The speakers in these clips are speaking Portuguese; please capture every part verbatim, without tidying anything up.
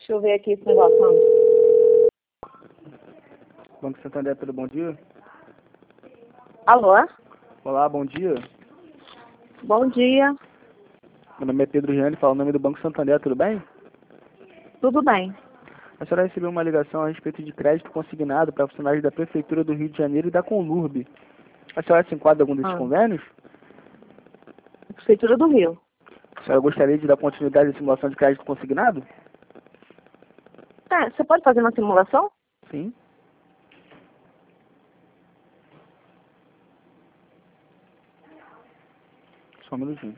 Deixa eu ver aqui esse negócio. Banco Santander, tudo bom dia? Alô? Olá, bom dia. Bom dia. Meu nome é Pedro Gianni, falo o nome do Banco Santander, tudo bem? Tudo bem? A senhora recebeu uma ligação a respeito de crédito consignado para funcionários da Prefeitura do Rio de Janeiro e da Conlurb. A senhora se enquadra em algum desses Ah. convênios? Prefeitura do Rio. A senhora gostaria de dar continuidade à simulação de crédito consignado? Tá, você pode fazer uma simulação? Sim. Só um minutinho.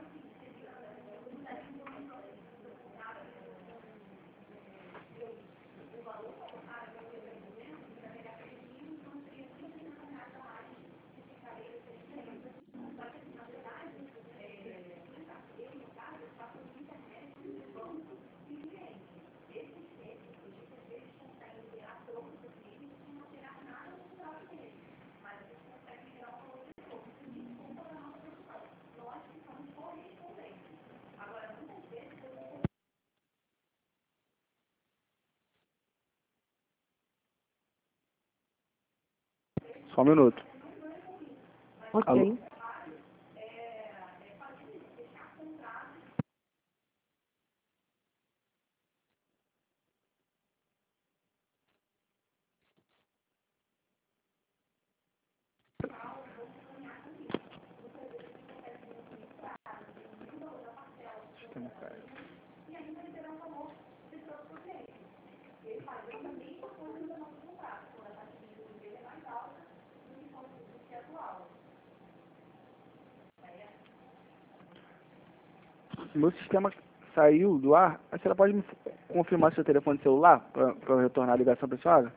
Só um minuto. Ok. Alô? Meu sistema saiu do ar. A senhora pode me confirmar seu telefone celular para eu retornar a ligação para a senhora?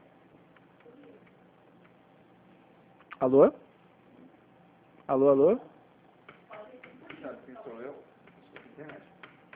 Alô? Alô, alô? Sabe quem sou eu?